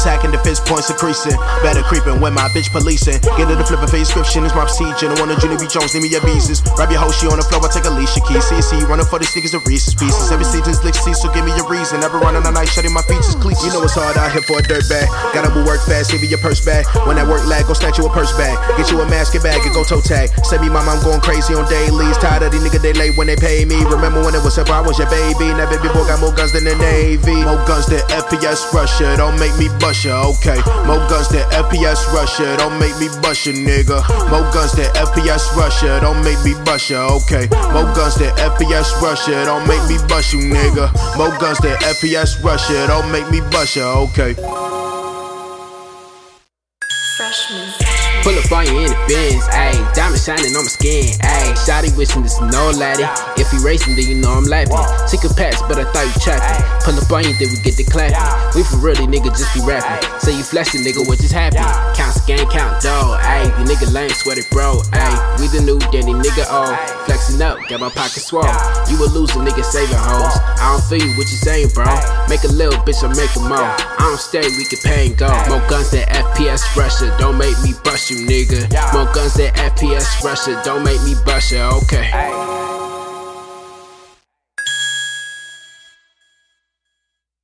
attacking, defense points increasing. Better creeping when my bitch policing. Get to the flipping for inscription is my procedure. No one on Junior B. Jones, need me your visas. Grab your hoe, she on the floor, I take Alicia Keys. CC running for these niggas of Reese's Pieces. Every season's lick so give me a reason. Never running all night, shutting my features cleats. You know it's hard out here for a dirt bag. Gotta move work fast, give me your purse back. When that work lag, go snatch you a purse bag. Get you a basket bag and go toe tag. Send me mama, I'm going crazy on dailies. Tired of these niggas, they late when they pay me. Remember when it was simple, I was your baby. Now baby boy got more guns than the Navy. More guns than FPS Russia, don't make me bust ya, okay. More guns than FPS Russia, don't make me bust ya, nigga. More guns than FPS Russia, don't make me bust ya, okay. More guns than FPS Russia, don't make me bust you, nigga. More guns than FPS Russia, don't make me bust ya, okay. Freshman. Pull up on you in the Benz, ayy. Diamond shining on my skin, ayy. Shawty wishing this no laddie. If he racing, then you know I'm laughing. Took a pass, but I thought you trapping. Pull up on you, then we get the clapping. We for real, these nigga just be rapping. Say you flashing, nigga, what just happened? Count scan, count dough, ayy. You nigga lame, sweaty bro, ayy. We the new Danny nigga, oh. Flexing up, got my pocket swole. You a loser, nigga, saving hoes. I don't feel you, what you saying, bro? Make a little bitch, I make a more. I don't stay, we can pay and go. More guns than FPS Russia, don't make me bust you, nigga. More guns than FPS Russia, don't make me bust ya, okay.